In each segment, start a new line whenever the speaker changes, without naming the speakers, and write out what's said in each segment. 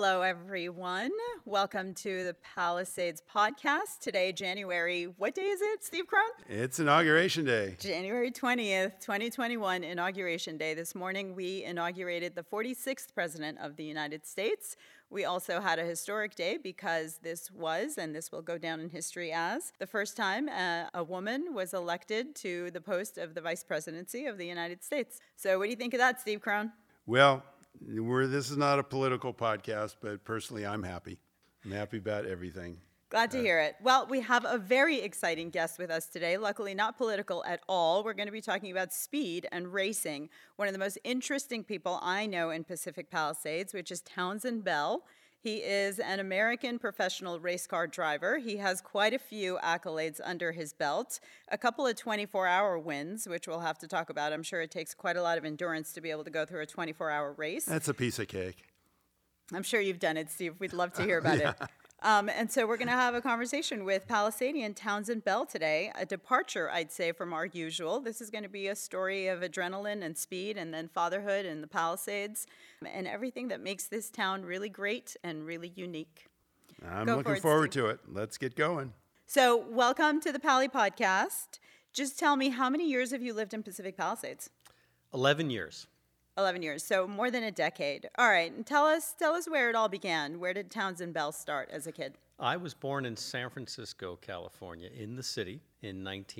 Hello, everyone. Welcome to the Palisades podcast. Today, January, what day is it, Steve Crone?
It's Inauguration Day.
January 20th, 2021, Inauguration Day. This morning, we inaugurated the 46th President of the United States. We also had a historic day because this was, and this will go down in history as, the first time a woman was elected to the post of the Vice Presidency of the United States. So what do you think of that, Steve Crone?
Well, this is not a political podcast, but personally, I'm happy. I'm happy about everything.
Glad to hear it. Well, we have a very exciting guest with us today, luckily not political at all. We're going to be talking about speed and racing. One of the most interesting people I know in Pacific Palisades, which is Townsend Bell. He is an American professional race car driver. He has quite a few accolades under his belt, a couple of 24-hour wins, which we'll have to talk about. I'm sure it takes quite a lot of endurance to be able to go through a 24-hour race.
That's a piece of cake.
I'm sure you've done it, Steve. We'd love to hear about it. And so we're going to have a conversation with Palisadian Townsend Bell today, a departure, I'd say, from our usual. This is going to be a story of adrenaline and speed and then fatherhood and the Palisades and everything that makes this town really great and really unique.
I'm looking forward to it. Let's get going.
So welcome to the Pali Podcast. Just tell me, how many years have you lived in Pacific Palisades?
11 years.
11 years, so more than a decade. All right, and tell us where it all began. Where did Townsend Bell start as a kid?
I was born in San Francisco, California, in the city in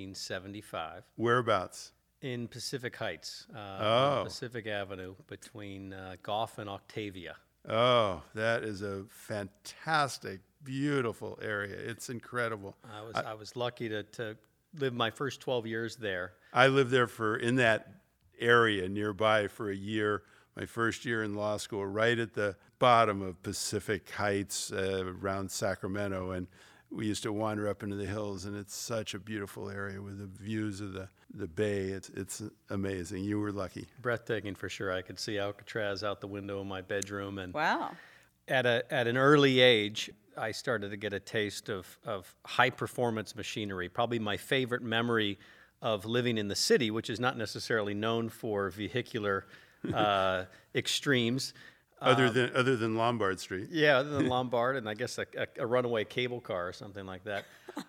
1975.
Whereabouts?
In Pacific Heights, on Pacific Avenue between Gough and Octavia.
Oh, that is a fantastic, beautiful area. It's incredible.
I was lucky to live my first 12 years there.
I lived there in that area nearby for a year, my first year in law school, right at the bottom of Pacific Heights around Sacramento. And we used to wander up into the hills, and it's such a beautiful area with the views of the bay. It's amazing. You were lucky.
Breathtaking for sure. I could see Alcatraz out the window in my bedroom. And
wow.
At an early age, I started to get a taste of high-performance machinery. Probably my favorite memory of living in the city, which is not necessarily known for vehicular extremes.
Other than Lombard Street.
Yeah, other than Lombard, and I guess a runaway cable car or something like that,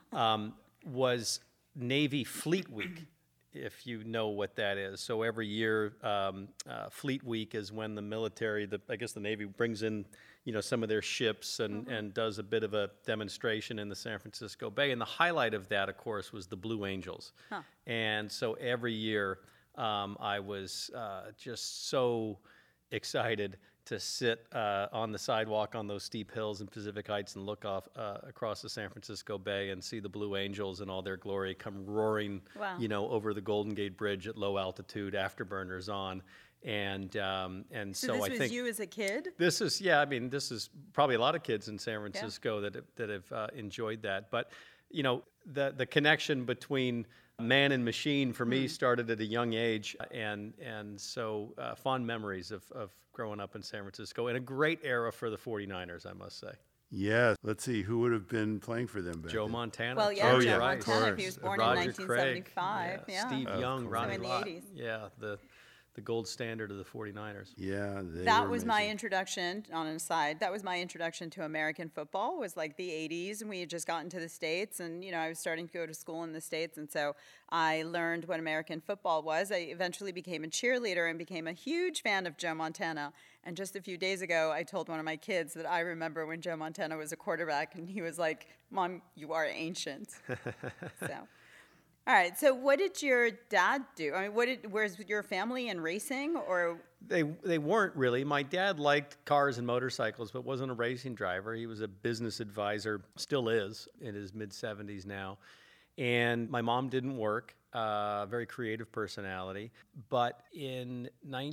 was Navy Fleet Week, if you know what that is. So every year, Fleet Week is when the military, I guess the Navy brings in some of their ships and does a bit of a demonstration in the San Francisco Bay. And the highlight of that, of course, was the Blue Angels. Huh. And so every year I was just so excited to sit on the sidewalk on those steep hills in Pacific Heights and look off across the San Francisco Bay and see the Blue Angels in all their glory come roaring,
wow,
over the Golden Gate Bridge at low altitude, afterburners on. And so
this
I think
was you as a kid?
This is probably a lot of kids in San Francisco that have enjoyed that. But the connection between man and machine for me started at a young age, and so fond memories of growing up in San Francisco, and a great era for the 49ers, I must say.
Yeah, let's see, who would have been playing for them back
Joe
then?
Montana.
Well, yeah, Joe Montana. He was born
Roger
in 1975.
Craig, Steve Young, Ronnie
in the
Lott.
80s.
Yeah, the gold standard of the 49ers.
Yeah,
that was my introduction, on an aside, that was my introduction to American football, was like the 80s, and we had just gotten to the States, and, I was starting to go to school in the States, and so I learned what American football was. I eventually became a cheerleader and became a huge fan of Joe Montana, and just a few days ago, I told one of my kids that I remember when Joe Montana was a quarterback, and he was like, "Mom, you are ancient." So... All right. So, what did your dad do? I mean, was your family in racing, or
they weren't really. My dad liked cars and motorcycles, but wasn't a racing driver. He was a business advisor, still is, in his mid-70s now. And my mom didn't work. Very creative personality. But in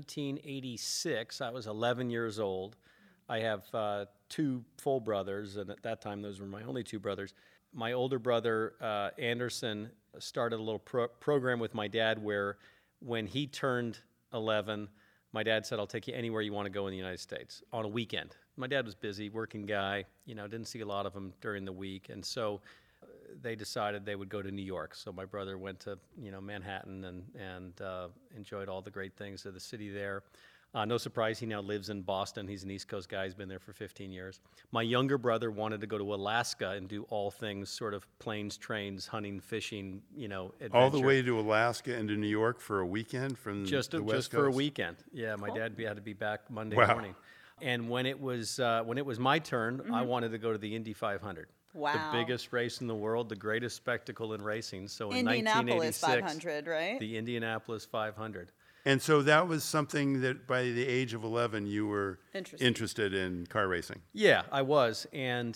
1986, I was 11 years old. I have two full brothers, and at that time, those were my only two brothers. My older brother, Anderson, started a little program with my dad where when he turned 11, my dad said, "I'll take you anywhere you want to go in the United States on a weekend." My dad was busy, working guy, didn't see a lot of him during the week. And so they decided they would go to New York. So my brother went to, Manhattan and enjoyed all the great things of the city there. No surprise, he now lives in Boston. He's an East Coast guy. He's been there for 15 years. My younger brother wanted to go to Alaska and do all things sort of planes, trains, hunting, fishing, adventure.
All the way to Alaska and to New York for a weekend from
Just
the West
for a
Coast?
weekend. Yeah, my dad had to be back Monday
Wow.
morning. And when it was my turn, I wanted to go to the Indy 500.
Wow.
The biggest race in the world, the greatest spectacle in racing. So in
Indianapolis
1986,
500, right?
the Indianapolis 500.
And so that was something that by the age of 11 you were
Interesting.
interested in car racing.
Yeah, I was, and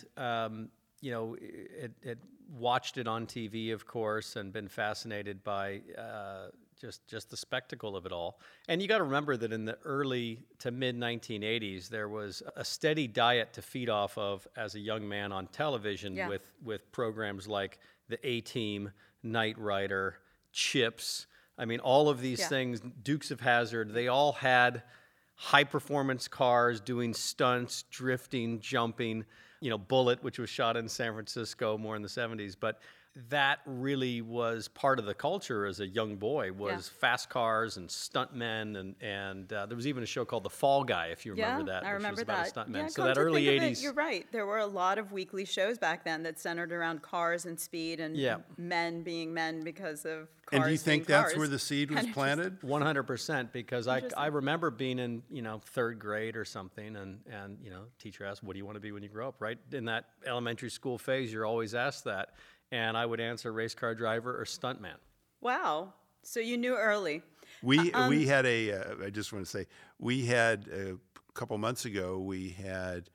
it watched it on TV, of course, and been fascinated by just the spectacle of it all. And you got to remember that in the early to mid 1980s, there was a steady diet to feed off of as a young man on television
Yeah.
with programs like the A-Team, Knight Rider, Chips. I mean, all of these
Yeah.
things, Dukes of Hazzard, they all had high-performance cars doing stunts, drifting, jumping. Bullet, which was shot in San Francisco more in the 70s. But that really was part of the culture as a young boy, was fast cars and stuntmen. And there was even a show called The Fall Guy, if you remember that,
I remember
which was
that.
about a stuntman.
Yeah,
So
come
that
to
early
think of it,
80s.
you're right. There were a lot of weekly shows back then that centered around cars and speed and
Yeah.
men being men because of cars.
And do you think
being
that's
cars.
where the seed was
Kind of
planted?
100%, because I
Interesting.
remember being in third grade or something, and teacher asked, "What do you want to be when you grow up?" Right in that elementary school phase, you're always asked that, and I would answer race car driver or stuntman.
Wow. So you knew early.
We had I just want to say, we had a couple months ago, we had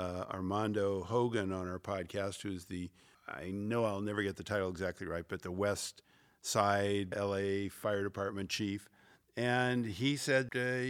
Armando Hogan on our podcast, who's I know I'll never get the title exactly right, but the West Side LA Fire Department chief. And he said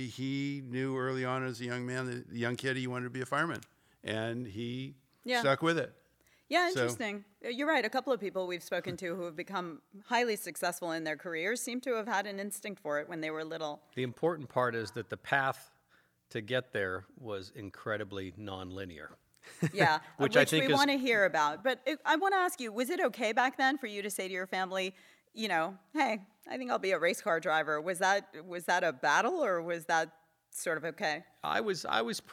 he knew early on as a young man, the young kid, he wanted to be a fireman. And he
Yeah.
stuck with it.
Yeah,
So-
interesting. You're right. A couple of people we've spoken to who have become highly successful in their careers seem to have had an instinct for it when they were little.
The important part is that the path to get there was incredibly nonlinear.
Yeah,
Which I think
we
is-
want to hear about. But I want to ask you, was it okay back then for you to say to your family, hey, I think I'll be a race car driver? Was that a battle, or was that sort of okay?
I was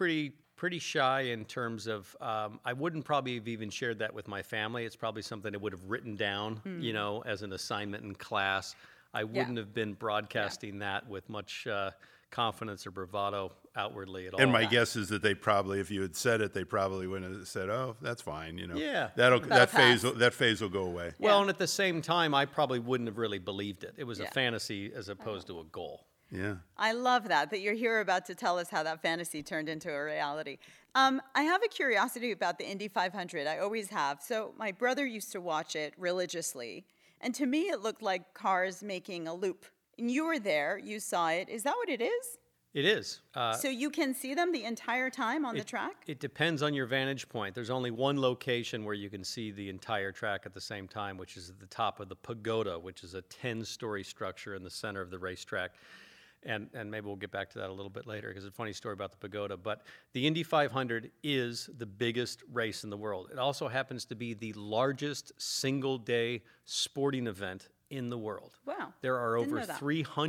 pretty shy in terms of I wouldn't probably have even shared that with my family. It's probably something I would have written down, as an assignment in class. I wouldn't have been broadcasting that with much confidence or bravado outwardly at all.
And my guess is that they probably, if you had said it, they probably wouldn't have said, "Oh, that's fine."
Yeah.
that
pass.
phase will go away.
Well,
Yeah.
and at the same time, I probably wouldn't have really believed it. It was a
Yeah.
fantasy as opposed to a goal.
Yeah.
I love that you're here about to tell us how that fantasy turned into a reality. I have a curiosity about the Indy 500. I always have. So my brother used to watch it religiously, and to me it looked like cars making a loop. And you were there, you saw it. Is that what it is?
It is.
So you can see them the entire time on the track?
It depends on your vantage point. There's only one location where you can see the entire track at the same time, which is at the top of the pagoda, which is a 10-story structure in the center of the racetrack. And maybe we'll get back to that a little bit later, because it's a funny story about the pagoda. But the Indy 500 is the biggest race in the world. It also happens to be the largest single-day sporting event in the world.
Wow.
There are
Didn't
over
know that.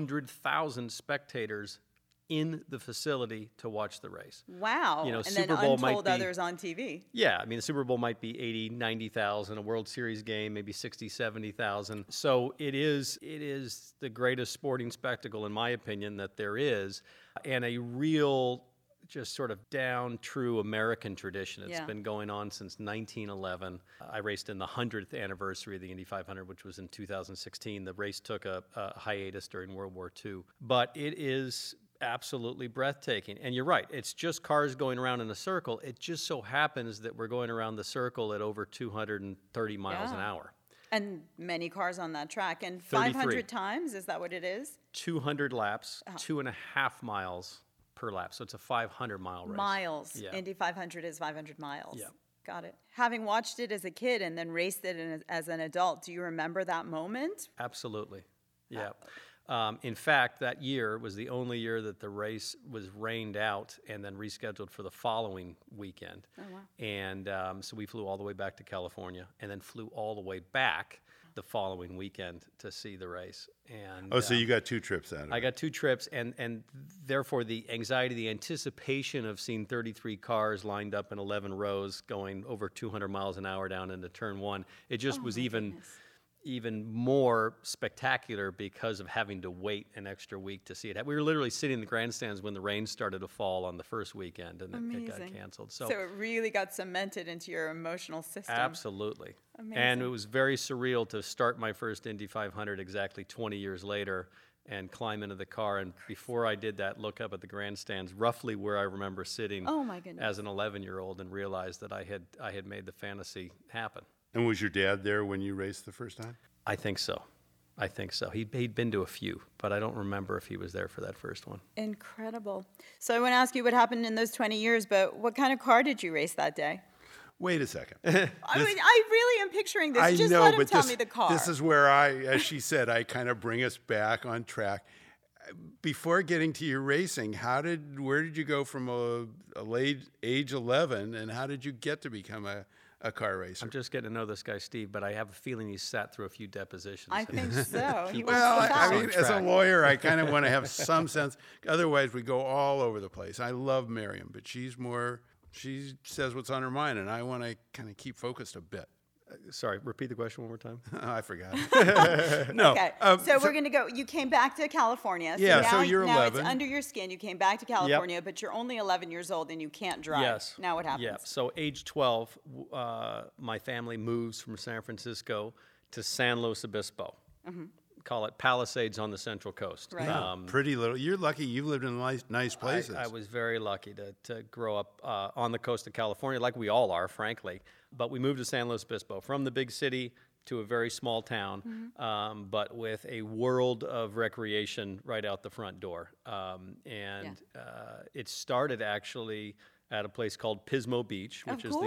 300,000 spectators in the facility to watch the race.
Wow.
You know,
and
Super
then
Bowl might
untold
be-
others on TV.
Yeah, I mean, the Super Bowl might be 80, 90,000, a World Series game, maybe 60, 70,000. So it is the greatest sporting spectacle, in my opinion, that there is, and a real just sort of down true American tradition. It's
Yeah.
been going on since 1911. I raced in the 100th anniversary of the Indy 500, which was in 2016. The race took a hiatus during World War II. But it is absolutely breathtaking. And you're right, it's just cars going around in a circle. It just so happens that we're going around the circle at over 230 miles an
Yeah.
hour.
And many cars on that track. And
33.
500 times, is that what it is?
200 laps,
Uh-huh.
2.5 miles per lap. So it's a 500-mile race.
Miles.
Yeah.
Indy 500 is 500 miles.
Yeah.
Got it. Having watched it as a kid and then raced it as an adult, do you remember that moment?
Absolutely. Yeah. In fact, that year was the only year that the race was rained out and then rescheduled for the following weekend.
Oh, wow.
And so we flew all the way back to California and then flew all the way back the following weekend to see the race. And
Oh, so you got 2 trips out of
I
it.
got 2 trips, and therefore the anxiety, the anticipation of seeing 33 cars lined up in 11 rows going over 200 miles an hour down into turn 1, it just was even more spectacular because of having to wait an extra week to see it. We were literally sitting in the grandstands when the rain started to fall on the first weekend, and it got canceled.
So it really got cemented into your emotional system.
Absolutely. And
Amazing.
it was very surreal to start my first Indy 500 exactly 20 years later and climb into the car. And before I did that, look up at the grandstands, roughly where I remember sitting
Oh, my goodness.
as an 11-year-old, and realize that I had made the fantasy happen.
And was your dad there when you raced the first time?
I think so. He'd been to a few, but I don't remember if he was there for that first one.
Incredible. So I want to ask you what happened in those 20 years, but what kind of car did you race that day?
Wait a second.
I mean, I really am picturing this.
I
Just
know,
let him
but
tell me the car.
this is where as she said, I kind of bring us back on track. Before getting to your racing, where did you go from a late age 11, and how did you get to become a car racer?
I'm just getting to know this guy, Steve, but I have a feeling he's sat through a few depositions.
I think so. He was
Well,
so
I
fast.
mean, as a lawyer, I kind of want to have some sense. Otherwise, we go all over the place. I love Miriam, but she says what's on her mind, and I want to kind of keep focused a bit.
Sorry, repeat the question one more time.
I forgot. No.
Okay, so we're going to go. You came back to California.
Yeah,
now,
so you're
now
11.
it's under your skin. You came back to California, but you're only 11 years old and you can't drive.
Yes.
Now what happens?
Yeah. So age 12, my family moves from San Francisco to San Luis Obispo. Call it Palisades on the Central Coast.
Right.
Pretty little. You're lucky. You've lived in nice places.
I was very lucky to grow up on the coast of California, like we all are, frankly. But we moved to San Luis Obispo from the big city to a very small town, but with a world of recreation right out the front door. It started actually at a place called Pismo Beach, which is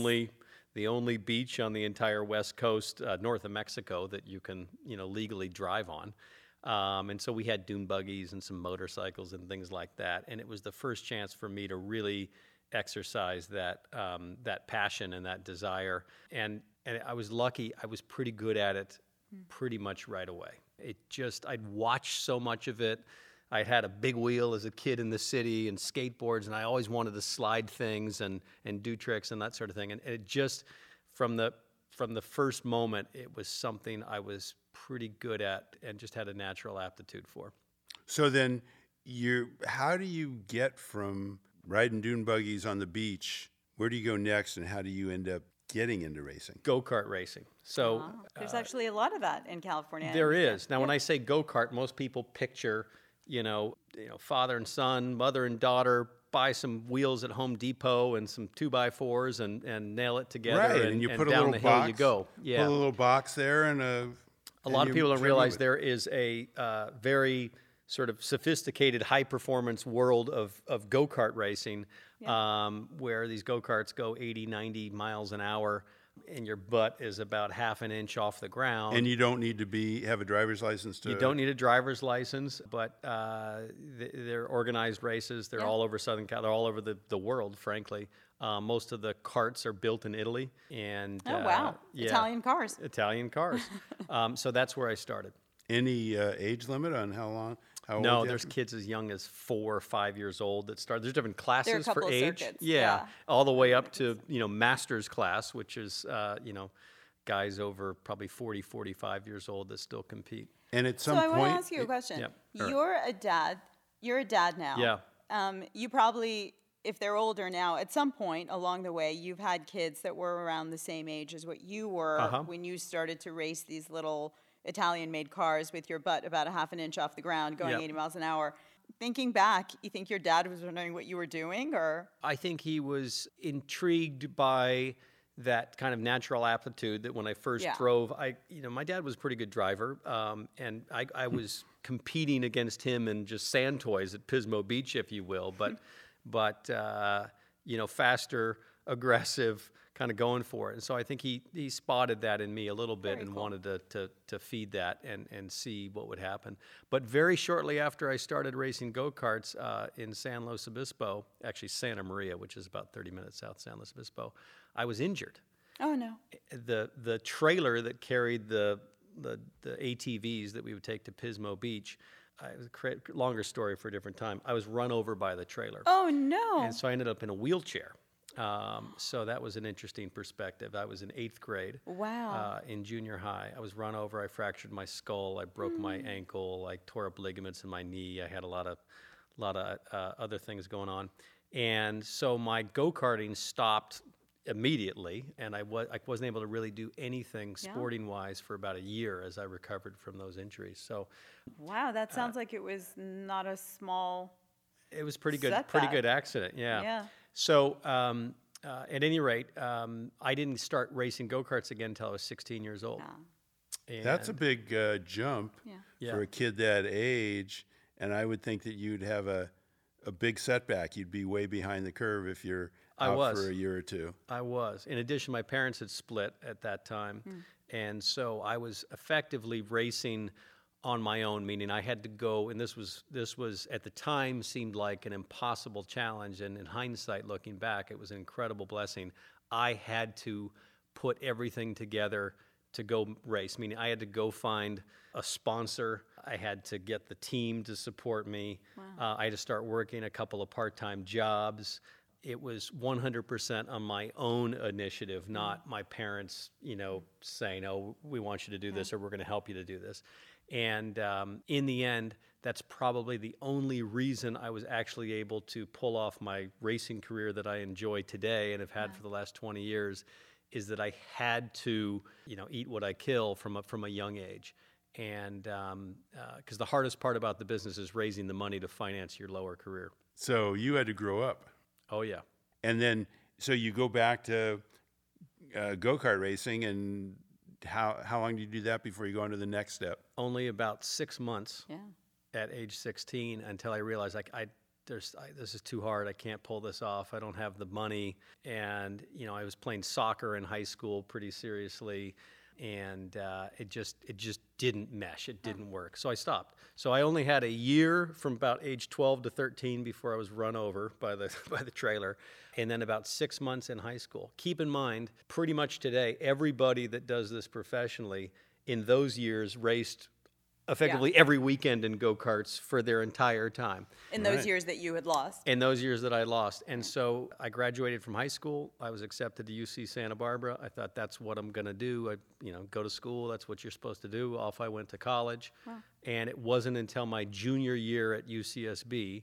the only beach on the entire west coast, north of Mexico, that you can legally drive on. And so we had dune buggies and some motorcycles and things like that. And it was the first chance for me to really exercise that passion and that desire. And I was lucky. I was pretty good at it pretty much right away. I'd watched so much of it. I had a big wheel as a kid in the city and skateboards, and I always wanted to slide things and do tricks and that sort of thing. And it just, from the first moment, it was something I was pretty good at and just had a natural aptitude for.
So then, how do you get from riding dune buggies on the beach? Where do you go next, and how do you end up getting into racing?
Go-kart racing. So
There's actually a lot of that in California.
there is. Now, when I say go-kart, most people picture, father and son, mother and daughter, buy some wheels at Home Depot and some 2x4s and nail it together.
Right,
and
you put a
down
little
the
box.
hill you go. Yeah.
Put a little box there and
A lot of people don't realize there is a very sort of sophisticated, high-performance world of go-kart racing, where these go-karts go 80, 90 miles an hour, and your butt is about half an inch off the ground.
And you don't need to have a driver's license to...
You don't need a driver's license, but they're organized races. They're all over Southern Cal. They're all over the world, frankly. Most of the karts are built in Italy. And,
wow. Italian cars.
Italian cars. So that's where I started.
Any age limit on how old
No,
you
there's
have to-
kids as young as 4 or 5 years old that start. There's different classes
There are a couple
for
of
age.
circuits,
Yeah,
yeah.
all the way up to master's class, which is guys over probably 40, 45 years old that still compete.
And at
So
some
I want
point...
to ask you a question.
Yep. Sure.
You're a dad. You're a dad now.
Yeah.
You probably, if they're older now, at some point along the way, you've had kids that were around the same age as what you were when you started to race these little Italian-made cars with your butt about a half an inch off the ground going 80 miles an hour. Thinking back, you think your dad was wondering what you were doing, or?
I think he was intrigued by that kind of natural aptitude that when I first drove, my dad was a pretty good driver, and I was competing against him in just sand toys at Pismo Beach, if you will, but faster, aggressive, kind of going for it. And so I think he spotted that in me a little bit and wanted to feed that and see what would happen. But very shortly after I started racing go-karts in San Luis Obispo, actually Santa Maria, which is about 30 minutes south of San Luis Obispo, I was injured.
Oh, no.
The trailer that carried the the ATVs that we would take to Pismo Beach. Longer story for a different time. I was run over by the trailer.
Oh, no.
And so I ended up in a wheelchair. So that was an interesting perspective. I was in 8th grade.
Wow.
In junior high. I was run over. I fractured my skull. I broke my ankle. I tore up ligaments in my knee. I had a lot of other things going on. And so my go-karting stopped immediately, and I wasn't able to really do anything sporting-wise for about a year as I recovered from those injuries. So
Wow, that sounds like it was not a small
it was pretty good
setback.
accident. Yeah.
Yeah.
So at any rate, I didn't start racing go-karts again until I was 16 years old. And
That's a big jump
Yeah.
for a kid that age, and I would think that you'd have a big setback. You'd be way behind the curve if you're out for a year or two.
I was. In addition, my parents had split at that time, and so I was effectively racing on my own, meaning I had to go, and this was at the time seemed like an impossible challenge, and in hindsight, looking back, it was an incredible blessing. I had to put everything together to go race, meaning I had to go find a sponsor. I had to get the team to support me. I had to start working a couple of part-time jobs. It was 100% on my own initiative, not my parents, saying, "Oh, we want you to do this," or "We're going to help you to do this." And in the end, that's probably the only reason I was actually able to pull off my racing career that I enjoy today and have had for the last 20 years, is that I had to, eat what I kill from a young age. And because the hardest part about the business is raising the money to finance your lower career.
So you had to grow up.
Oh, yeah.
And then, so you go back to go-kart racing, and how long do you do that before you go on to the next step?
Only about 6 months
Yeah.
at age 16 until I realized this is too hard. I can't pull this off. I don't have the money. And, I was playing soccer in high school pretty seriously. And it just didn't mesh. It didn't work. So I stopped. So I only had a year from about age 12 to 13 before I was run over by the trailer, and then about 6 months in high school. Keep in mind, pretty much today, everybody that does this professionally in those years raced effectively every weekend in go-karts for their entire time.
In those years that you had lost.
In those years that I lost. And so I graduated from high school. I was accepted to UC Santa Barbara. I thought that's what I'm going to do. Go to school. That's what you're supposed to do. Off I went to college.
Wow.
And it wasn't until my junior year at UCSB,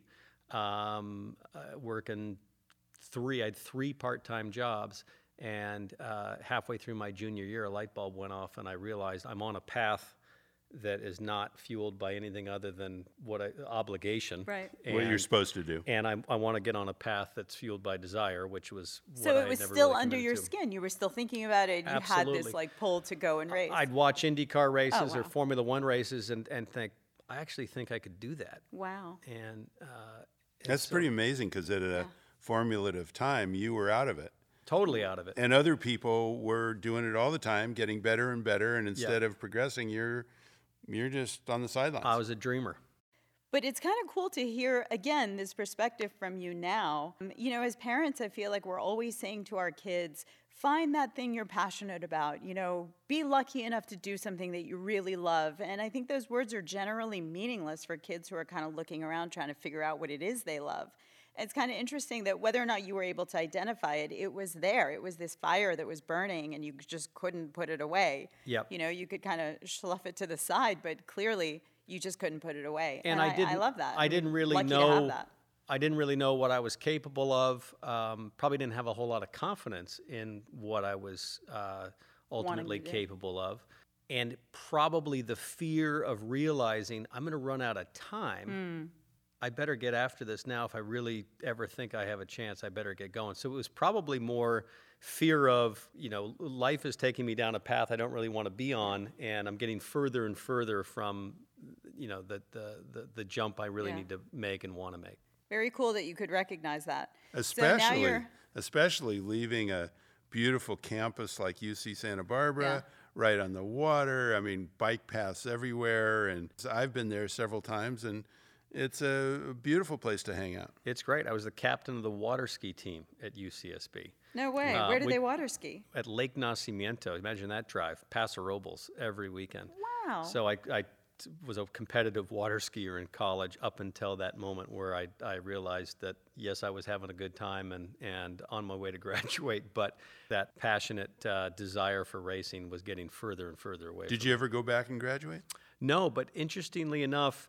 working I had 3 part-time jobs. And halfway through my junior year, a light bulb went off, and I realized I'm on a path that is not fueled by anything other than obligation.
Right.
What you're supposed to do.
And I want to get on a path that's fueled by desire, which was what
So
I
it was
never
still
really
under
committed
your
to.
skin. You were still thinking about it. You had
Absolutely.
this pull to go and race.
I'd watch IndyCar races or
wow.
Formula One races and think, I actually think I could do that.
Wow.
And
That's pretty amazing, because at a formulative time, you were out of it.
totally out of it.
And other people were doing it all the time, getting better and better, and instead of progressing, you're just on the sidelines.
I was a dreamer.
But it's kind of cool to hear, again, this perspective from you now. As parents, I feel like we're always saying to our kids, find that thing you're passionate about, be lucky enough to do something that you really love. And I think those words are generally meaningless for kids who are kind of looking around trying to figure out what it is they love. It's kind of interesting that whether or not you were able to identify it, it was there. It was this fire that was burning, and you just couldn't put it away.
Yep.
You could kind of slough it to the side, but clearly you just couldn't put it away.
And
I love that.
I didn't really
lucky to have
know.
that.
I didn't really know what I was capable of. Probably didn't have a whole lot of confidence in what I was ultimately
to do.
capable of. And probably the fear of realizing I'm going to run out of time. I better get after this now. If I really ever think I have a chance, I better get going. So it was probably more fear of, life is taking me down a path I don't really want to be on, and I'm getting further and further from, the jump I really need to make and want to make.
Very cool that you could recognize that.
Especially leaving a beautiful campus like UC Santa Barbara, right on the water. I mean, bike paths everywhere. And I've been there several times, and it's a beautiful place to hang out.
It's great. I was the captain of the water ski team at UCSB.
No way. Where do
we-
they water ski?
At Lake Nacimiento. Imagine that drive, Paso Robles, every weekend.
Wow.
So I was a competitive water skier in college up until that moment where I realized that, yes, I was having a good time and on my way to graduate, but that passionate desire for racing was getting further and further away.
Did you ever go back and graduate?
No, but interestingly enough,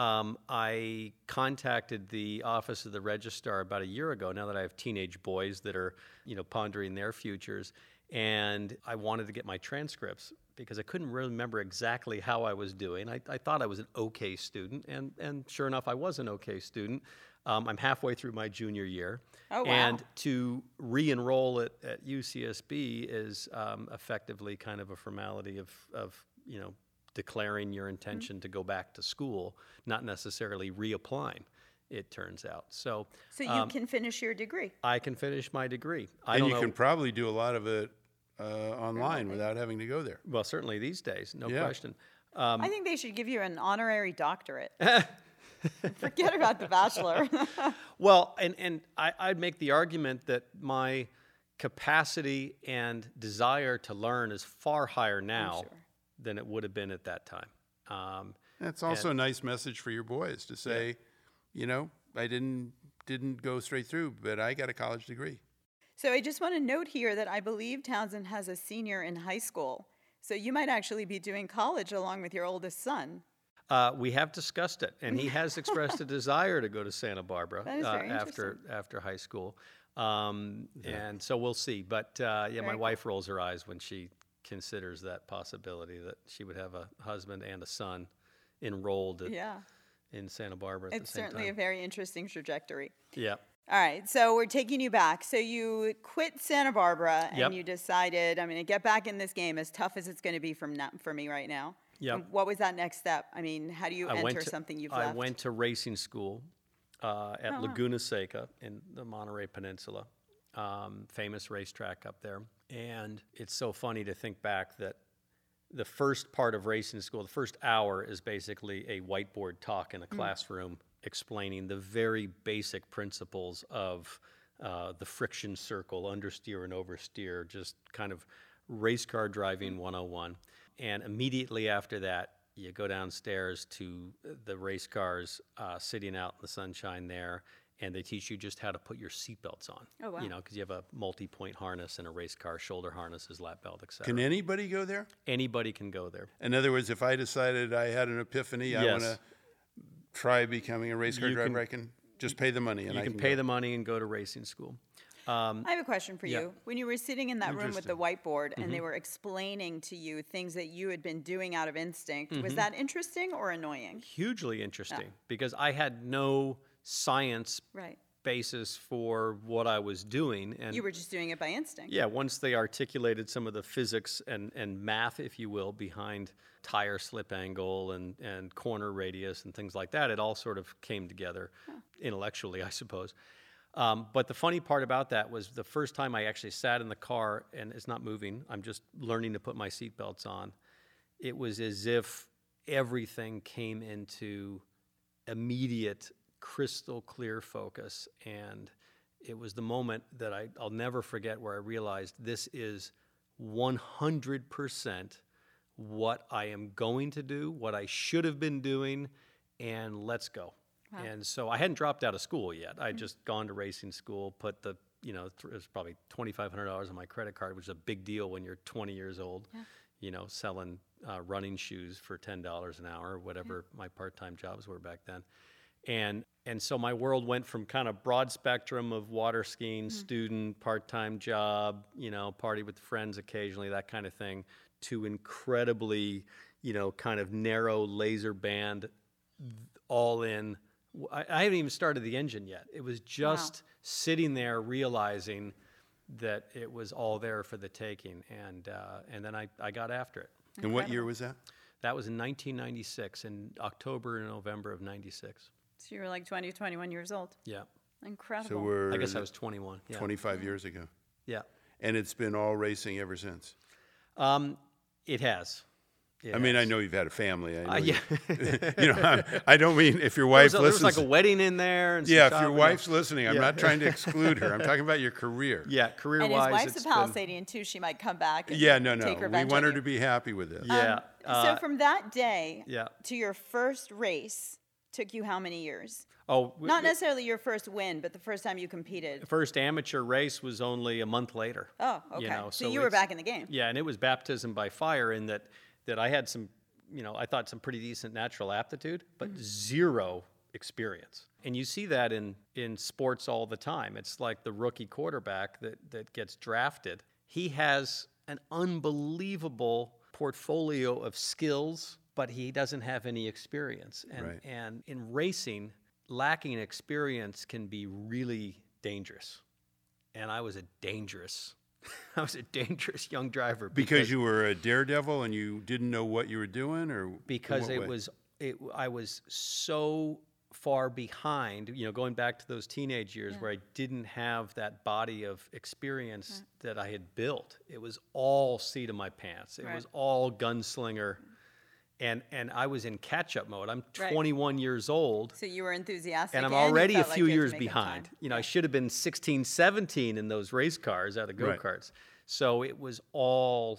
I contacted the office of the registrar about a year ago, now that I have teenage boys that are, pondering their futures, and I wanted to get my transcripts because I couldn't really remember exactly how I was doing. I thought I was an okay student, and sure enough, I was an okay student. I'm halfway through my junior year.
Oh, wow.
And to re-enroll at UCSB is effectively kind of a formality of declaring your intention to go back to school, not necessarily reapplying, it turns out. So
you can finish your degree.
I can finish my degree.
And you can probably do a lot of it online without having to go there.
Well, certainly these days, no
Yeah.
question.
I think they should give you an honorary doctorate. Forget about the bachelor.
Well, and I'd make the argument that my capacity and desire to learn is far higher now
sure.
than it would have been at that time.
That's also a nice message for your boys to say, I didn't go straight through, but I got a college degree.
So I just want to note here that I believe Townsend has a senior in high school. So you might actually be doing college along with your oldest son.
We have discussed it, and he has expressed a desire to go to Santa Barbara
That is very
after high school. And so we'll see. But my
cool.
wife rolls her eyes when she considers that possibility that she would have a husband and a son enrolled in Santa Barbara at
It's
the same
certainly a
time.
very interesting trajectory.
Yeah.
All right, so we're taking you back. So you quit Santa Barbara and
Yep.
you decided, I'm going to get back in this game, as tough as it's going to be for me right now.
Yep.
And what was that next step? I mean, how do you enter something you've left?
I went to racing school at Laguna Seca in the Monterey Peninsula, famous racetrack up there. And it's so funny to think back that the first part of racing school, the first hour, is basically a whiteboard talk in a classroom explaining the very basic principles of the friction circle, understeer and oversteer, just kind of race car driving 101. And immediately after that, you go downstairs to the race cars sitting out in the sunshine there, and they teach you just how to put your seatbelts on.
Oh, wow.
Because you have a multi-point harness in a race car, shoulder harnesses, lap belt, etc.
Can anybody go there?
Anybody can go there.
In other words, if I decided I had an epiphany, I want
Yes.
to try becoming a race car
You
driver,
can-
I can just pay the money and
You
I
can
can
pay
go.
the money and go to racing school.
I have a question for
Yeah.
you. When you were sitting in that room with the whiteboard and they were explaining to you things that you had been doing out of instinct, was that interesting or annoying?
Hugely interesting because I had no science
Right.
basis for what I was doing. And
You were just doing it by instinct.
yeah, once they articulated some of the physics and math, if you will, behind tire slip angle and corner radius and things like that, it all sort of came together intellectually, I suppose. But the funny part about that was the first time I actually sat in the car and it's not moving, I'm just learning to put my seatbelts on. It was as if everything came into immediate, crystal clear focus. And it was the moment that I'll never forget where I realized this is 100% what I am going to do, what I should have been doing, and let's go.
Wow.
And so I hadn't dropped out of school yet. I'd just gone to racing school, put the, it was probably $2,500 on my credit card, which is a big deal when you're 20 years old, selling running shoes for $10 an hour, whatever my part-time jobs were back then. And so my world went from kind of broad spectrum of water skiing, student, part-time job, party with friends occasionally, that kind of thing, to incredibly, kind of narrow laser band, all in. I haven't even started the engine yet. It was just sitting there realizing that it was all there for the taking. And then I got after it.
And what year was that?
That was in 1996, in October and November of 96.
So you were like 20, 21 years old.
Yeah.
Incredible.
So we're
I guess I was 21. Yeah.
25 years ago.
Yeah.
And it's been all racing ever since.
It has.
I mean, I know you've had a family. I know
Yeah.
I don't mean if your
There
wife
was, there was
listens.
like a wedding in there. And some
yeah, if your
shopping.
wife's listening, I'm
Yeah.
not trying to exclude her. I'm talking about your career.
Yeah,
And his
career-wise,
wife's
it's
a Palisadian too. She might come back and
Yeah, no.
take
We
revenge
want
on
her
you.
to be happy with this.
Yeah.
So from that day
yeah.
to your first race took you how many years?
Oh,
Not necessarily your first win, but the first time you competed.
the first amateur race was only a month later.
Oh, okay.
You know,
so you were
it's-
back in the game.
Yeah, and it was baptism by fire in that I had some, I thought some pretty decent natural aptitude, but zero experience. And you see that in sports all the time. It's like the rookie quarterback that gets drafted. He has an unbelievable portfolio of skills, but he doesn't have any experience. And,
Right.
and in racing, lacking experience can be really dangerous. And I was a dangerous young driver
Because you were a daredevil and you didn't know what you were doing, or in
because
what way?
I was so far behind, going back to those teenage years where I didn't have that body of experience that I had built. It was all seat of my pants. It was all gunslinger. And I was in catch-up mode. I'm 21 years old.
So you were enthusiastic.
And I'm
you
already a
felt like
few
you had to
years
make up
behind.
time.
I should have been 16, 17 in those race cars out of
Right.
go-karts. So it was all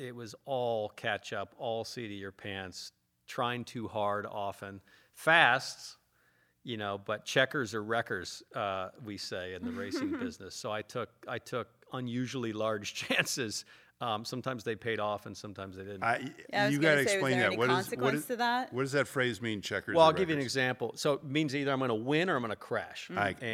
catch up, all seat of your pants, trying too hard often, fast, but checkers or wreckers, we say in the racing business. So I took unusually large chances. Sometimes they paid off and sometimes they didn't.
Yeah, I was
You
gonna
got to
say, was
explain
there
that.
any consequence to that?
What does that phrase mean? Checkers.
Well,
or
I'll give you an
wreckers?
example. So it means either I'm going to win or I'm going to crash.
I got it.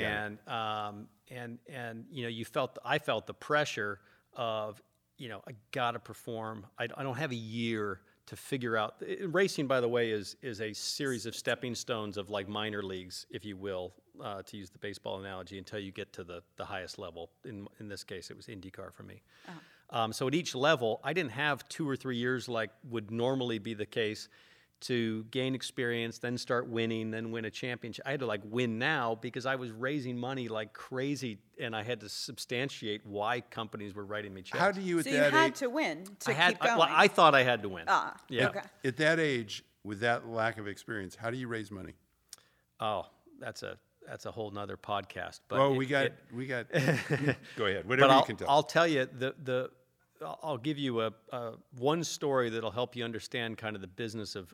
And I felt the pressure of I got to perform. I don't have a year to figure out. Racing, by the way, is a series of stepping stones of like minor leagues, if you will, to use the baseball analogy, until you get to the highest level. In this case, it was IndyCar for me. So at each level, I didn't have 2 or 3 years like would normally be the case to gain experience, then start winning, then win a championship. I had to win now because I was raising money like crazy, and I had to substantiate why companies were writing me checks.
How do you at
So you
that
had
age?
to win to
I
keep going.
I thought I had to win.
Yeah. Okay.
At that age, with that lack of experience, how do you raise money?
Oh, that's a whole nother podcast. But
Well, we got. Go ahead. Whatever you can tell.
I'll tell you I'll give you a one story that'll help you understand kind of the business of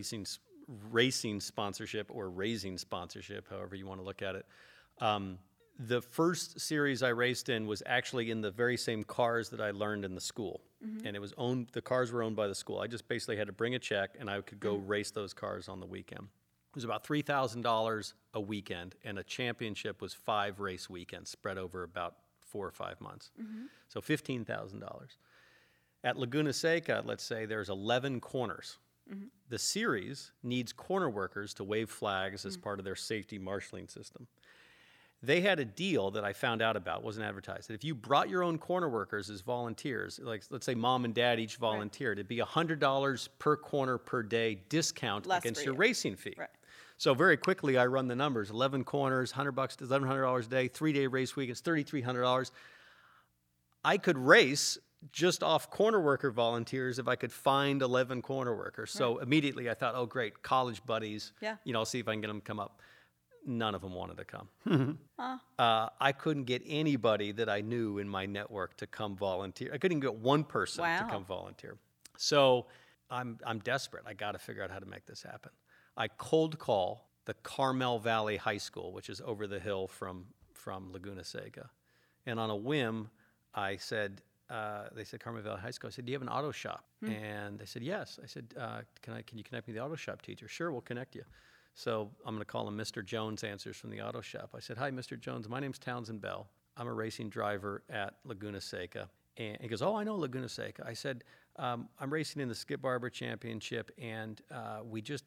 racing sponsorship or raising sponsorship, however you want to look at it. The first series I raced in was actually in the very same cars that I learned in the school, and it was owned. The cars were owned by the school. I just basically had to bring a check, and I could go race those cars on the weekend. It was about $3,000 a weekend, and a championship was 5 race weekends spread over about 4 or 5 months. So $15,000. At Laguna Seca, let's say there's 11 corners. The series needs corner workers to wave flags as part of their safety marshaling system. They had a deal that I found out about, wasn't advertised, that if you brought your own corner workers as volunteers, like let's say mom and dad each volunteered, it'd be $100 per corner per day discount
Less
against
for
your
you.
racing fee.
Right.
So very quickly, I run the numbers: 11 corners, $100, $1,100 a day, 3-day race weekends, $3,300. I could race just off corner worker volunteers if I could find 11 corner workers. So immediately I thought, oh, great, college buddies.
Yeah.
I'll see if I can get them to come up. None of them wanted to come. I couldn't get anybody that I knew in my network to come volunteer. I couldn't get one person to
Wow.
come volunteer. So I'm desperate. I got to figure out how to make this happen. I cold call the Carmel Valley High School, which is over the hill from Laguna Seca. And on a whim, I said, they said, Carmel Valley High School. I said, do you have an auto shop? And they said, yes. I said, can you connect me to the auto shop teacher? Sure, we'll connect you. So I'm going to call him Mr. Jones, answers from the auto shop. I said, hi, Mr. Jones. My name's Townsend Bell. I'm a racing driver at Laguna Seca. And he goes, oh, I know Laguna Seca. I said, I'm racing in the Skip Barber Championship, and we just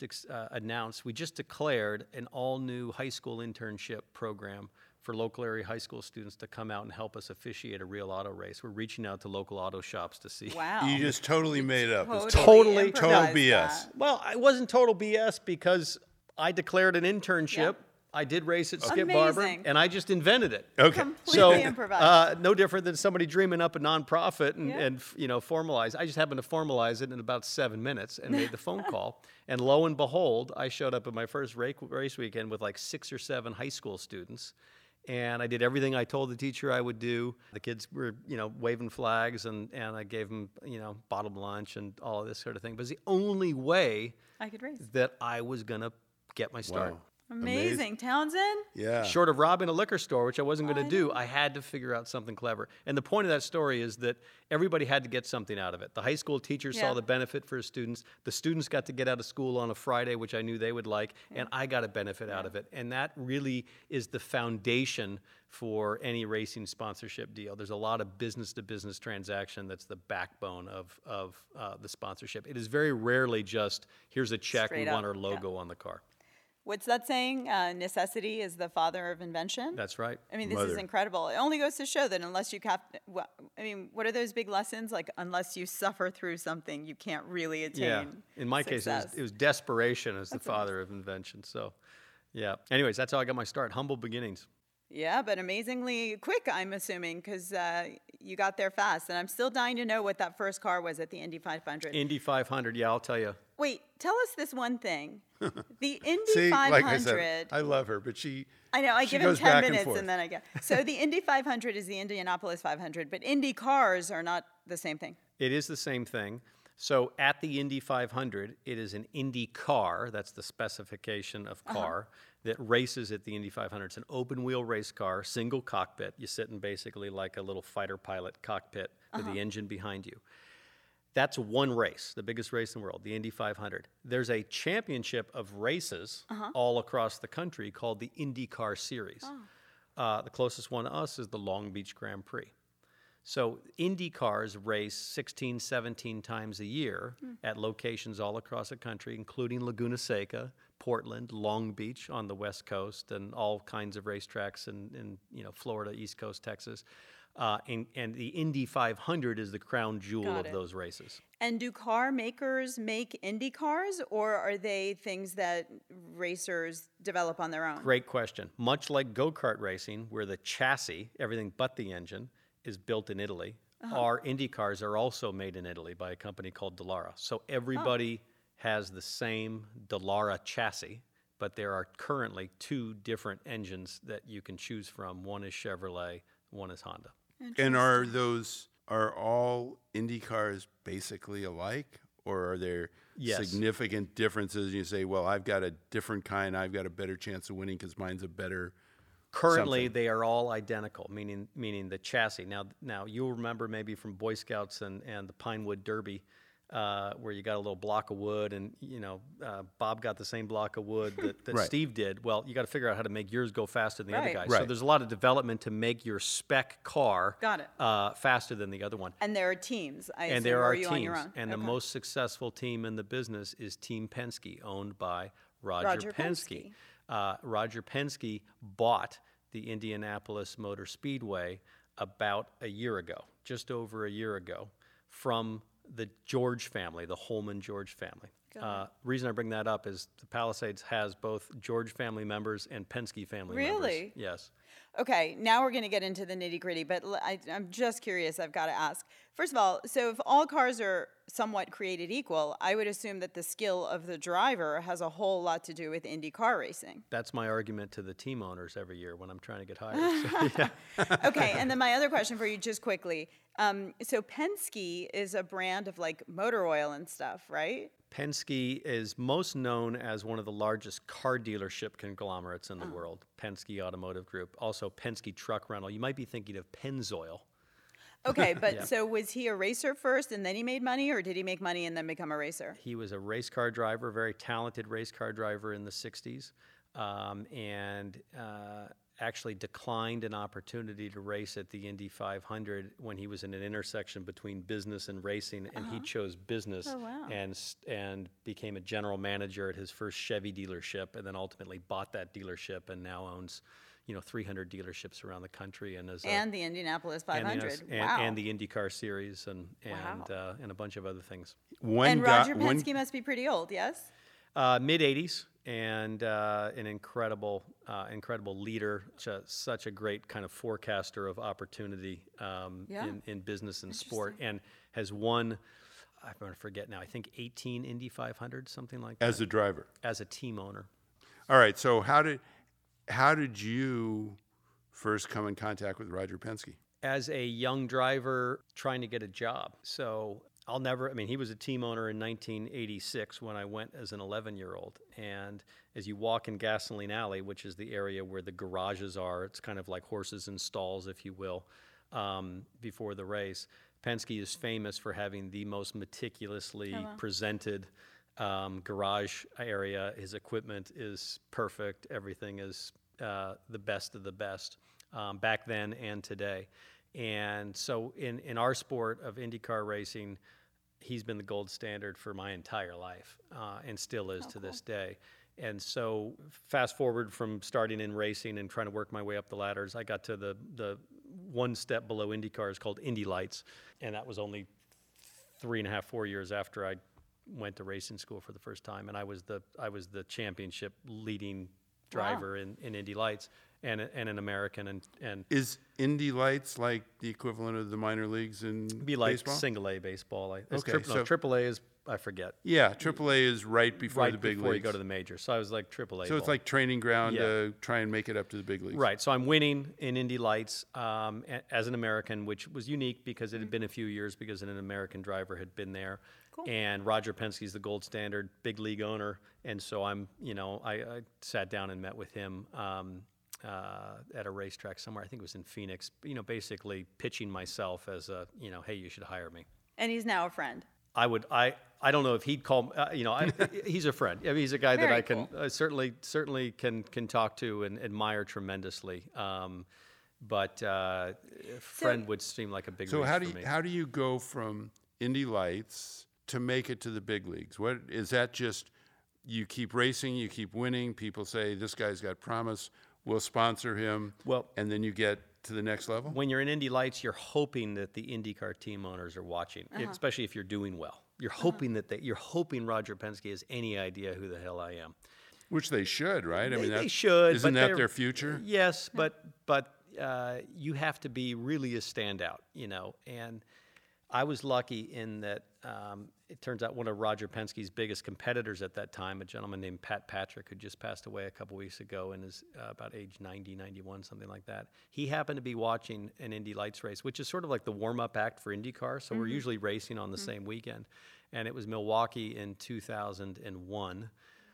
declared an all-new high school internship program for local area high school students to come out and help us officiate a real auto race. We're reaching out to local auto shops to see.
Wow.
You just totally made it up. It's
Totally-
improvised
total BS.
that.
Well, it wasn't total BS because I declared an internship. I did race at Skip Barber,
Amazing.
and I just invented it.
Okay.
Completely improvised.
No different than somebody dreaming up a nonprofit and,
Yeah.
and formalize. I just happened to formalize it in about 7 minutes and made the phone call. And lo and behold, I showed up at my first race weekend with like 6 or 7 high school students. And I did everything I told the teacher I would do. The kids were, waving flags, and I gave them, bottled lunch and all of this sort of thing. But it's the only way
I could race.
that I was going to get my start.
Wow.
Amazing. Townsend?
Yeah.
Short of robbing a liquor store, which I wasn't going to do, I had to figure out something clever. And the point of that story is that everybody had to get something out of it. The high school teachers saw
Yeah.
the benefit for students. The students got to get out of school on a Friday, which I knew they would like, and I got a benefit out of it. And that really is the foundation for any racing sponsorship deal. There's a lot of business-to-business transaction that's the backbone of the sponsorship. It is very rarely just, here's a check,
Straight
we want
up,
our logo on the car.
What's that saying? Necessity is the father of invention?
That's right.
I mean, this is
Mother.
incredible. It only goes to show that unless you what are those big lessons? Like, unless you suffer through something, you can't really attain
Yeah. In my case,
success.
it was desperation as the father of invention. So, yeah. Anyways, that's how I got my start. Humble beginnings.
Yeah, but amazingly quick, I'm assuming, because you got there fast. And I'm still dying to know what that first car was at the Indy 500.
Indy 500. Yeah, I'll tell you.
Wait, tell us this one thing. The Indy
See,
500.
like I said, I love her, but
I know, I
she
give him
goes
10
back and
minutes
forth.
and then I go. So the Indy 500 is the Indianapolis 500, but Indy cars are not the same thing.
It is the same thing. So at the Indy 500, it is an Indy car. That's the specification of car that races at the Indy 500. It's an open wheel race car, single cockpit. You sit in basically like a little fighter pilot cockpit with the engine behind you. That's one race, the biggest race in the world, the Indy 500. There's a championship of races all across the country called the IndyCar Series. The closest one to us is the Long Beach Grand Prix. So Indy cars race 16, 17 times a year at locations all across the country, including Laguna Seca, Portland, Long Beach on the West Coast, and all kinds of racetracks in Florida, East Coast, Texas. And the Indy 500 is the crown jewel
Got
of
it.
those races.
And do car makers make Indy cars, or are they things that racers develop on their own?
Great question. Much like go-kart racing, where the chassis, everything but the engine, is built in Italy, our Indy cars are also made in Italy by a company called Dallara. So everybody has the same Dallara chassis, but there are currently 2 different engines that you can choose from. One is Chevrolet, one is Honda.
And are all Indy cars basically alike, or are there
Yes.
significant differences? You say, well, I've got a different kind, I've got a better chance of winning because mine's a better.
Currently,
something.
they are all identical, meaning the chassis. Now you'll remember maybe from Boy Scouts and the Pinewood Derby, where you got a little block of wood, and Bob got the same block of wood that
Right.
Steve did. Well, you got to figure out how to make yours go faster than the other
Right.
guys. So
Right.
there's a lot of development to make your spec car
Got it.
faster than the other one.
And there are teams. I
And
assume,
there
or
are
you on your
teams,
own?
and the
Okay.
most successful team in the business is Team Penske, owned by Roger Penske. Roger Penske bought the Indianapolis Motor Speedway about a year ago, just over a year ago, from the George family, the Holman George family. Reason I bring that up is the Palisades has both George family members and Penske family members.
Really?
Yes.
Okay, now we're going to get into the nitty gritty, but I'm just curious. I've got to ask. First of all, so if all cars are somewhat created equal, I would assume that the skill of the driver has a whole lot to do with Indy car racing.
That's my argument to the team owners every year when I'm trying to get hired. So, yeah.
Okay, and then my other question for you, just quickly. So Penske is a brand of like motor oil and stuff, right?
Penske is most known as one of the largest car dealership conglomerates in the world, Penske Automotive Group. Also, Penske Truck Rental. You might be thinking of Pennzoil.
Okay, but so was he a racer first and then he made money, or did he make money and then become a racer?
He was a race car driver, very talented race car driver in the 60s, and actually declined an opportunity to race at the Indy 500 when he was in an intersection between business and racing, and he chose business
Oh, wow.
and became a general manager at his first Chevy dealership, and then ultimately bought that dealership and now owns 300 dealerships around the country, and is
And the Indianapolis 500.
and
Wow.
and the IndyCar Series and
Wow.
and a bunch of other things.
One
And
guy-
Roger Penske must be pretty old, yes?
Mid 80s, and an incredible leader, such a great kind of forecaster of opportunity in business and sport, and has won, I'm going to forget now, I think 18 Indy 500, something like that.
As a driver?
As a team owner.
All right, so how did you first come in contact with Roger Penske?
As a young driver trying to get a job. So he was a team owner in 1986 when I went as an 11-year-old. And as you walk in Gasoline Alley, which is the area where the garages are, it's kind of like horses in stalls, if you will, before the race. Penske is famous for having the most meticulously presented garage area. His equipment is perfect. Everything is the best of the best back then and today. And so in our sport of IndyCar racing, he's been the gold standard for my entire life and still is to this day. And so fast forward from starting in racing and trying to work my way up the ladders, I got to the one step below IndyCars called Indy Lights. And that was only 3.5, 4 years after I went to racing school for the first time. And I was the championship leading driver in Indy Lights and an American. And
Is Indy Lights like the equivalent of the minor leagues in
be like
baseball?
single A baseball.
Okay, so
triple A is, I forget.
Yeah, AAA is right before the big
before you
leagues.
go to the major. So I was like triple A.
So it's like training ground
Yeah.
to try and make it up to the big leagues.
Right. So I'm winning in Indy Lights as an American, which was unique because it had been a few years because an American driver had been there.
Cool.
And Roger Penske's the gold standard, big league owner. And so I sat down and met with him at a racetrack somewhere. I think it was in Phoenix, basically pitching myself as hey, you should hire me.
And he's now a friend.
I don't know if he'd call, he's a friend. I mean, he's a guy that
Very
I can
cool.
certainly can talk to and admire tremendously. But friend would seem like a big
So
reach
how
for
do you,
me.
how do you go from Indy Lights to make it to the big leagues? What is that? Just you keep racing, you keep winning. People say this guy's got promise. We'll sponsor him.
Well-
and then you get to the next level.
When you're in Indy Lights, you're hoping that the IndyCar team owners are watching, especially if you're doing well. You're hoping you're hoping Roger Penske has any idea who the hell I am.
Which they should, right? I mean,
They should.
Isn't
but
that
they're-
their future?
Yes, but you have to be really a standout, And I was lucky in that it turns out one of Roger Penske's biggest competitors at that time, a gentleman named Pat Patrick, who just passed away a couple weeks ago and is about age 90, 91, something like that. He happened to be watching an Indy Lights race, which is sort of like the warm-up act for IndyCar. So we're usually racing on the same weekend. And it was Milwaukee in 2001.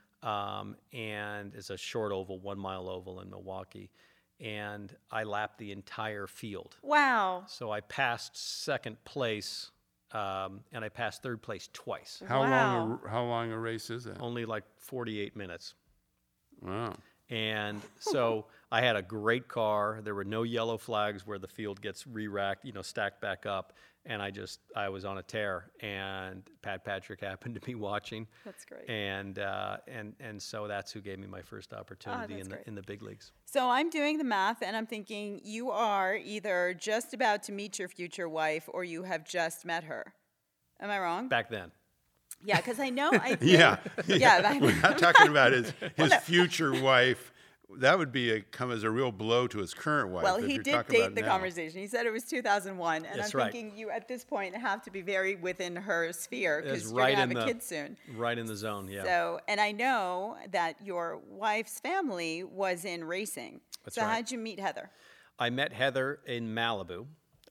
And it's a short oval, 1 mile oval in Milwaukee. And I lapped the entire field.
Wow.
So I passed second place, and I passed third place twice.
How
Wow.
long a race is that?
Only like 48 minutes.
Wow.
And so I had a great car. There were no yellow flags where the field gets re-racked, stacked back up. And I was on a tear. And Pat Patrick happened to be watching.
That's great.
And so that's who gave me my first opportunity
that's great.
in the big leagues.
So I'm doing the math and I'm thinking you are either just about to meet your future wife or you have just met her. Am I wrong?
Back then.
Yeah, because I know I think,
Yeah.
yeah.
We're not talking about his future wife. That would come as a real blow to his current wife.
Well,
if
he
you're
did
talking about
date the
now.
conversation. He said it was 2001, and
That's
I'm
right.
thinking you at this point have to be very within her sphere
It's
because you're
right
gonna have
in
a
the-
kid soon.
Right in the zone, yeah.
So, and I know that your wife's family was in racing.
That's
so
right.
how'd you meet Heather?
I met Heather in Malibu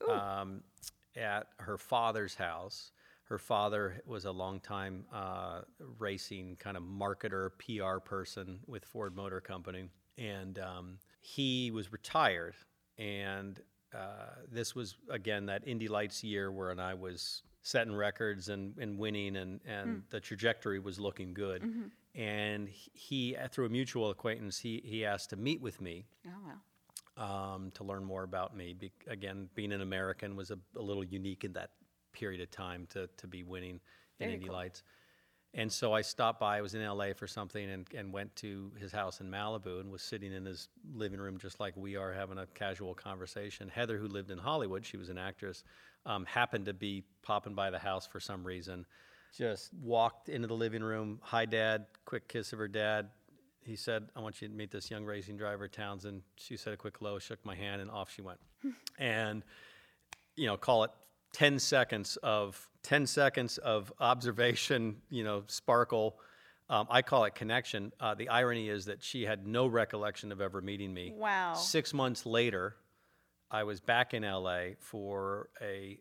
at her father's house. Her father was a longtime racing kind of marketer, PR person with Ford Motor Company. And he was retired. And this was, again, that Indy Lights year where I was setting records and winning, and the trajectory was looking good. And he, through a mutual acquaintance, he asked to meet with me.
Oh, wow.
To learn more about me. Again, being an American was a little unique in that period of time to be winning in
Very
Indy
cool.
Lights. And so I stopped by. I was in LA for something and went to his house in Malibu and was sitting in his living room just like we are, having a casual conversation. Heather, who lived in Hollywood, she was an actress, happened to be popping by the house for some reason. Just walked into the living room. Hi, Dad. Quick kiss of her dad. he said, I want you to meet this young racing driver, Townsend. She said a quick hello, shook my hand, and off she went. And, call it 10 seconds of observation, sparkle. I call it connection. The irony is that she had no recollection of ever meeting me.
Wow.
6 months later, I was back in LA for a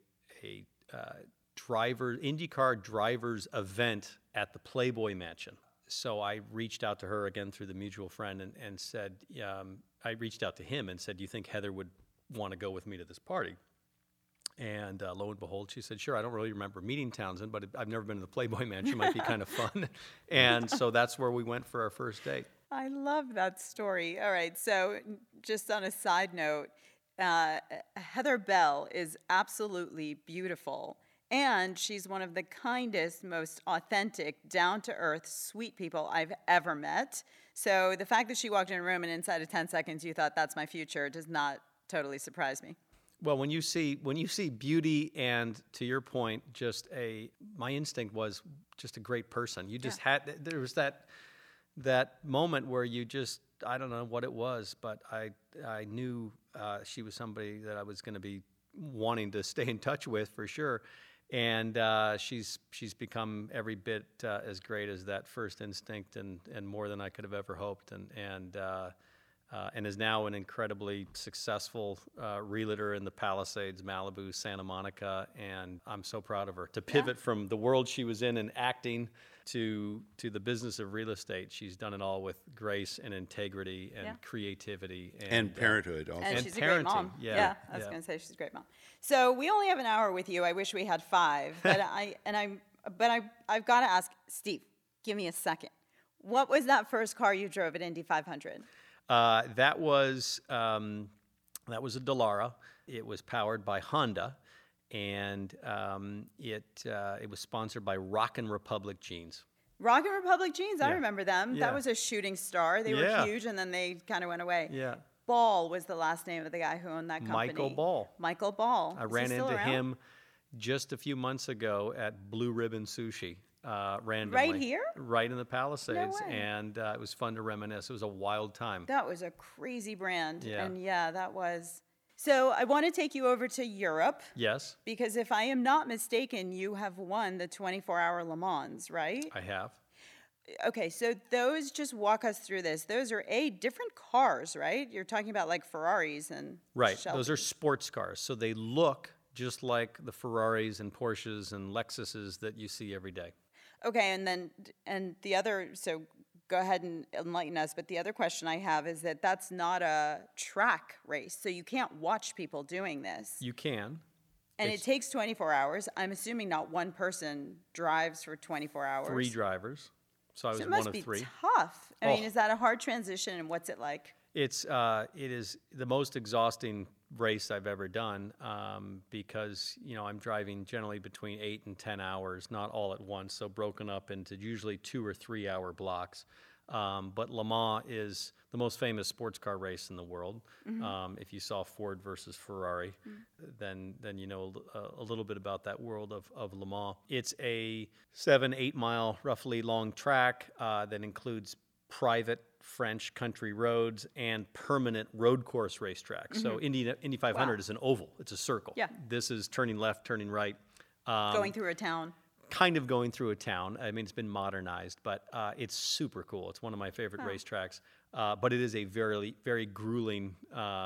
IndyCar drivers event at the Playboy Mansion. So I reached out to her again through the mutual friend and said, I reached out to him and said, do you think Heather would want to go with me to this party? And lo and behold, she said, sure. I don't really remember meeting Townsend, but I've never been to the Playboy Mansion. It might be kind of fun. And so that's where we went for our first date.
I love that story. All right, so just on a side note, Heather Bell is absolutely beautiful. And she's one of the kindest, most authentic, down-to-earth, sweet people I've ever met. So the fact that she walked in a room and inside of 10 seconds you thought, that's my future, does not totally surprise me.
Well, when you see beauty and, to your point, my instinct was just a great person. You just there was that moment where you just, I don't know what it was, but I knew she was somebody that I was going to be wanting to stay in touch with for sure. And she's become every bit as great as that first instinct, and more than I could have ever hoped, and is now an incredibly successful realtor in the Palisades, Malibu, Santa Monica, and I'm so proud of her. To pivot from the world she was in acting to the business of real estate, she's done it all with grace and integrity and creativity.
And parenthood also.
And she's a great mom.
Yeah,
I was going to say she's a great mom. So we only have an hour with you. I wish we had 5, but I've got to ask, Steve, give me a second. What was that first car you drove at Indy 500?
That was a Dallara. It was powered by Honda, and it was sponsored by Rockin' Republic jeans.
Rockin' Republic jeans, I remember them.
Yeah.
That was a shooting star. They were huge, and then they kind of went away.
Yeah.
Ball was the last name of the guy who owned that company.
Michael Ball.
Michael Ball.
I
Is
ran
he still
into
around?
him just a few months ago at Blue Ribbon Sushi. Randomly.
Right here?
Right in the Palisades.
No way.
And it was fun to reminisce. It was a wild time.
That was a crazy brand.
Yeah.
And that was. So I want to take you over to Europe.
Yes,
Because if I am not mistaken, you have won the 24-hour Le Mans, right?
I have.
Okay, so those, just walk us through this. Those are different cars, right? You're talking about like Ferraris and
Right.
Shelbys.
Those are sports cars. So they look just like the Ferraris and Porsches and Lexuses that you see every day.
Okay, and the other, so go ahead and enlighten us, but the other question I have is that's not a track race, so you can't watch people doing this.
You can.
And it takes 24 hours. I'm assuming not one person drives for 24 hours.
3 drivers. So I was
So it
one
must
of
be
3.
tough. I mean,
Oh.
is that a hard transition, and what's it like?
It is the most exhausting race I've ever done because I'm driving generally between 8 and 10 hours, not all at once, so broken up into usually 2 or 3 hour blocks. But Le Mans is the most famous sports car race in the world.
Mm-hmm.
If you saw Ford versus Ferrari, then you know a little bit about that world of Le Mans. It's a 7-8 mile roughly long track that includes private French country roads and permanent road course racetracks. So Indy 500 is an oval. It's a circle.
Yeah.
This is turning left, turning right.
Going through a town.
Kind of going through a town. I mean, it's been modernized, but it's super cool. It's one of my favorite racetracks. But it is a very, very grueling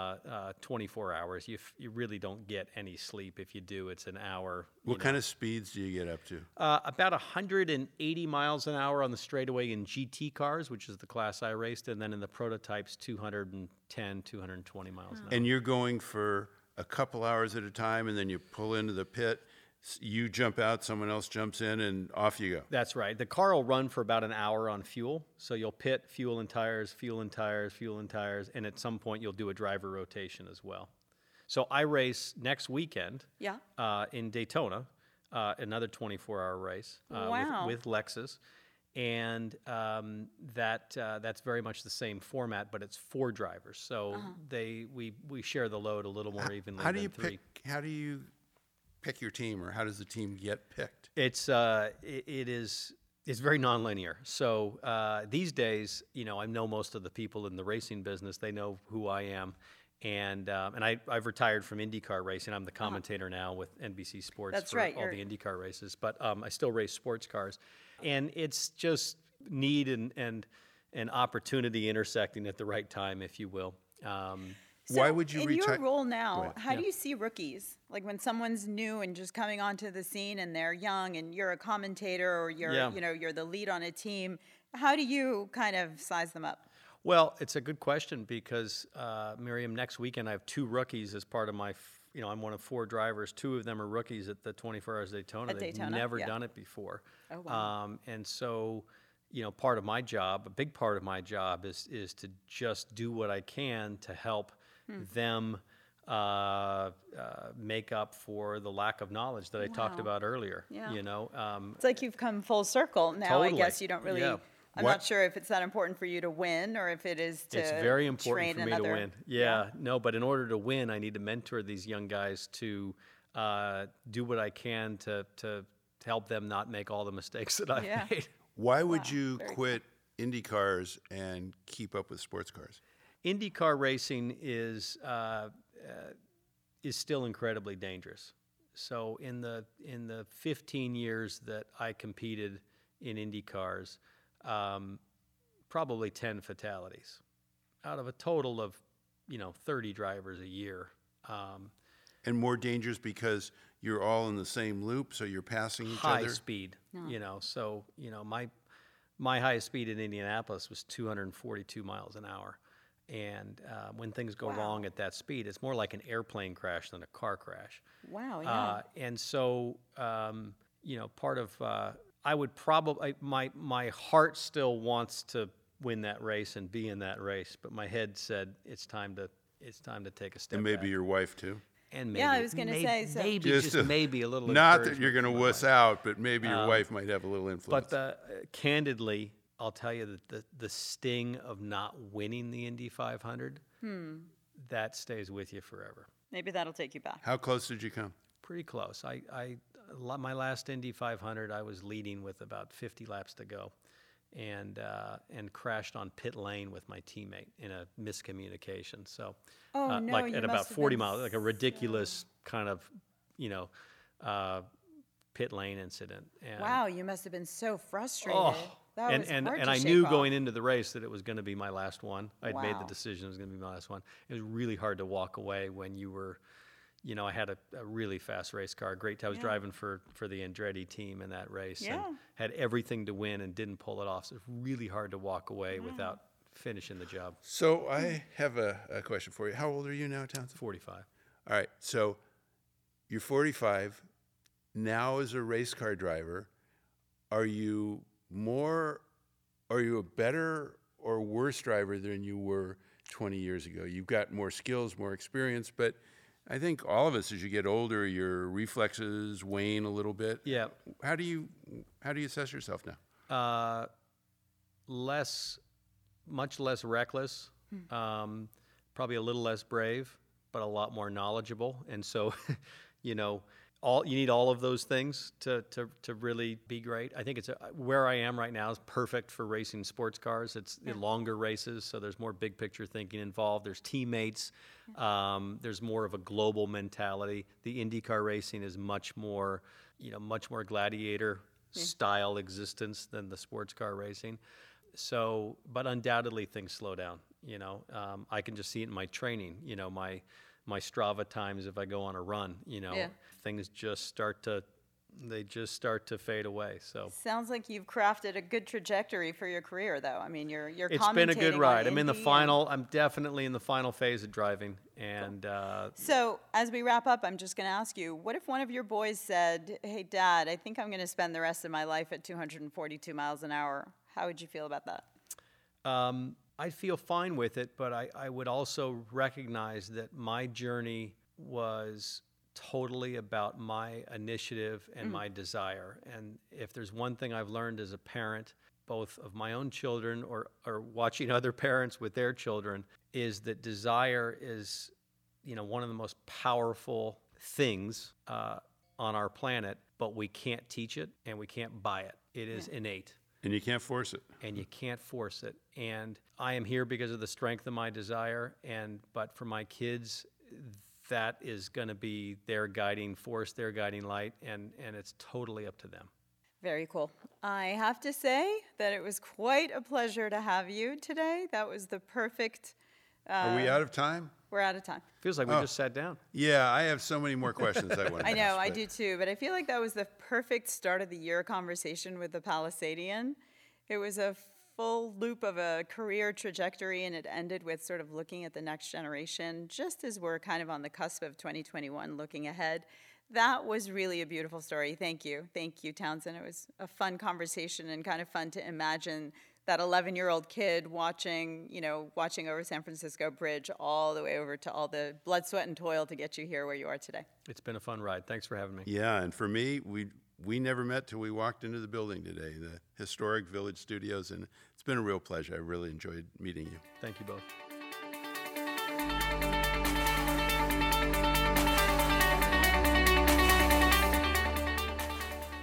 24 hours. You really don't get any sleep. If you do, it's an hour.
What kind of speeds do you get up to?
About 180 miles an hour on the straightaway in GT cars, which is the class I raced, and then in the prototypes, 210, 220 miles an hour.
And you're going for a couple hours at a time, and then you pull into the pit. You jump out, someone else jumps in, and off you go.
That's right. The car will run for about an hour on fuel. So you'll pit, fuel and tires, fuel and tires, fuel and tires, and at some point you'll do a driver rotation as well. So I race next weekend in Daytona, another 24-hour race with Lexus. And that's very much the same format, but it's 4 drivers. So we share the load a little more evenly
How do
than
you
3.
How do you pick your team, or how does the team get picked?
It is It's very nonlinear. So these days, I know most of the people in the racing business. They know who I am, and I've retired from IndyCar racing. I'm the commentator now with NBC Sports
That's
for
right,
all
you're-
the IndyCar races. But I still race sports cars, and it's just need and opportunity intersecting at the right time, if you will.
Why would you
in
retire?
your role
Go
now,
ahead.
how do you see rookies? Like when someone's new and just coming onto the scene and they're young and you're a commentator or you're,
Yeah.
you're the lead on a team, how do you kind of size them up?
Well, it's a good question because, Miriam, next weekend I have 2 rookies as part of my, I'm one of 4 drivers. 2 of them are rookies at the 24 Hours Daytona.
At
They've
Daytona,
never
yeah.
done it before.
Oh, wow.
And so, part of my job, a big part of my job is to just do what I can to help them make up for the lack of knowledge that I talked
Wow.
about earlier.
Yeah.
It's
It's like you've come full circle now. I
Totally.
guess you don't really.
Yeah.
I'm
What-
not sure if it's that important for you to win or if it is to.
It's very important
train
for me
another,
to win. Yeah, no, but in order to win, I need to mentor these young guys to do what I can to help them not make all the mistakes that I've
Yeah.
made.
Why would you
very
quit Indy cars and keep up with sports cars?
IndyCar racing is still incredibly dangerous. So in the 15 years that I competed in Indy cars, probably 10 fatalities out of a total of 30 drivers a year.
And more dangerous because you're all in the same loop, so you're passing each
High
other?
speed, so my highest speed in Indianapolis was 242 miles an hour. And when things go wrong at that speed, it's more like an airplane crash than a car crash.
Wow. Yeah.
And so, part of I would probably my heart still wants to win that race and be in that race, but my head said it's time to take a step
And maybe
back.
your wife too?
And maybe,
Yeah, I was gonna say, so-
maybe
Just
just maybe a little.
Not that
encouragement
you're going to
from my
wuss
wife.
out, but maybe your wife might have a little influence.
But candidly, I'll tell you that the sting of not winning the Indy 500, that stays with you forever.
Maybe that'll take you back.
How close did you come?
Pretty close. My last Indy 500, I was leading with about 50 laps to go, and crashed on pit lane with my teammate in a miscommunication. So,
Oh, no,
like
you
at
must
about
have
40
been
miles, like a ridiculous kind of, pit lane incident. And,
Wow, you must have been so frustrated.
Oh,
That was
and
hard to
I
shake
knew
off.
going into the race that it was going to be my last one. I'd made the
Wow.
decision it was going to be my last one. It was really hard to walk away when you were, I had a really fast race car. Great. I was driving for the Andretti team in that race
Yeah.
and had everything to win and didn't pull it off. So it was really hard to walk away without finishing the job.
So I have a question for you. How old are you now, Townsend?
45.
All right, so you're 45. Now as a race car driver, are you a better or worse driver than you were 20 years ago? You've got more skills, more experience, but I think all of us, as you get older, your reflexes wane a little bit.
Yeah.
How do you assess yourself now?
Much less reckless, probably a little less brave, but a lot more knowledgeable. And so, you need all of those things to really be great. I think where I am right now is perfect for racing sports cars. It's the longer races, so there's more big picture thinking involved. There's teammates. There's more of a global mentality. The IndyCar racing is much more gladiator style existence than the sports car racing. So, but undoubtedly things slow down. I can just see it in my training. My Strava times if I go on a run. Things just start to fade away. So
Sounds like you've crafted a good trajectory for your career, though. I mean, you're
it's been a good
commentating on
ride. I'm in the
Indy
final. I'm definitely in the final phase of driving, and
So, as we wrap up, I'm just going to ask you, what if one of your boys said, "Hey, Dad, I think I'm going to spend the rest of my life at 242 miles an hour"? How would you feel about that?
I'd feel fine with it, but I would also recognize that my journey was totally about my initiative and my desire. And if there's one thing I've learned as a parent, both of my own children or watching other parents with their children, is that desire is, one of the most powerful things on our planet, but we can't teach it and we can't buy it. It is innate.
And you can't force it.
and you can't force it. And I am here because of the strength of my desire. But for my kids, that is going to be their guiding force, their guiding light, and it's totally up to them.
Very cool. I have to say that it was quite a pleasure to have you today. That was the perfect.
Are we out of time?
We're out of time.
Feels like we just sat down.
Yeah, I have so many more questions I want to
I
ask.
know, I
but-
do too, but I feel like that was the perfect start of the year conversation with the Palisadian. It was a full loop of a career trajectory, and it ended with sort of looking at the next generation, just as we're kind of on the cusp of 2021, looking ahead. That was really a beautiful story. Thank you. Thank you, Townsend. It was a fun conversation and kind of fun to imagine that 11-year-old kid watching over San Francisco Bridge all the way over to all the blood, sweat, and toil to get you here where you are today.
It's been a fun ride. Thanks for having me.
Yeah, and for me, we never met till we walked into the building today, the historic Village Studios, and it's been a real pleasure. I really enjoyed meeting you.
Thank you both.